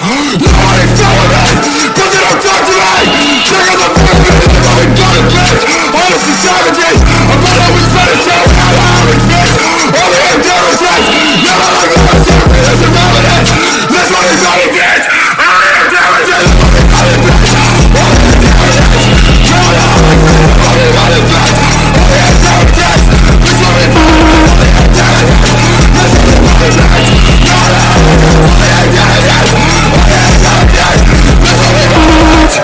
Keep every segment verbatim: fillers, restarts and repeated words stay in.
Nobody follow me, but they don't talk to me. Niggas are fucking me, they're fucking gun bitch. Honestly savages, about how we spend it, show how the average bitch. All the intelligence, never like the rest of me, there's irrelevance. That's what it's all bitch. All the intelligence, fucking gun bitch. All the intelligence, never like the rest of me, fucking gun bitch. All the intelligence, that's what it's all bitch. All the intelligence, that's what it's all bitch. All the intelligence, all the intelligence, that's what it's all bitch.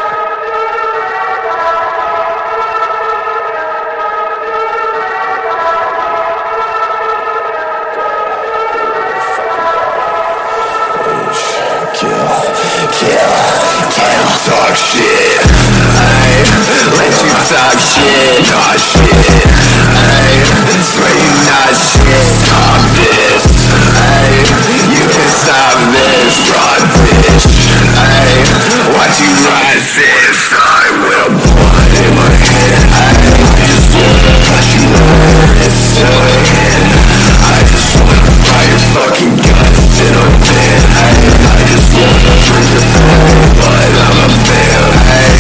Talk shit, ayy, let you talk shit, oh shit, ayy, swear you not shit, stop this, ayy, you can stop this, fraud bitch, ayy, watch you rise this, I will put in my head, ayy, I just wanna watch you rise, ayy, I just wanna fire your fucking guns in a pit, ayy, I just wanna drink your blood, but I'm a fail, ayy,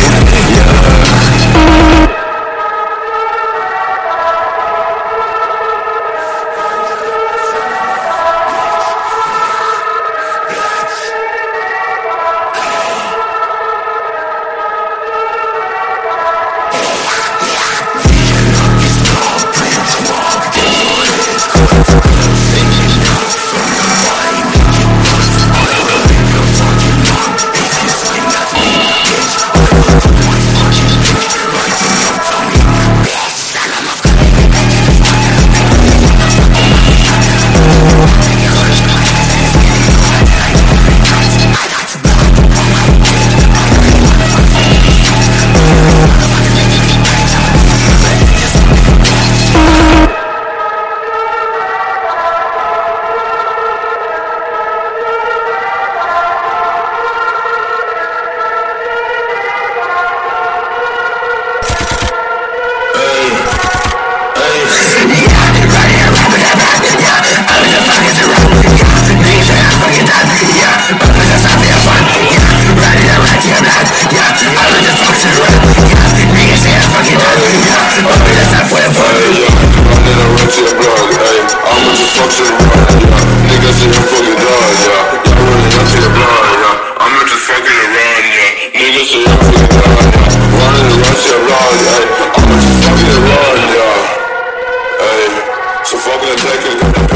yeah. So fucking attack it.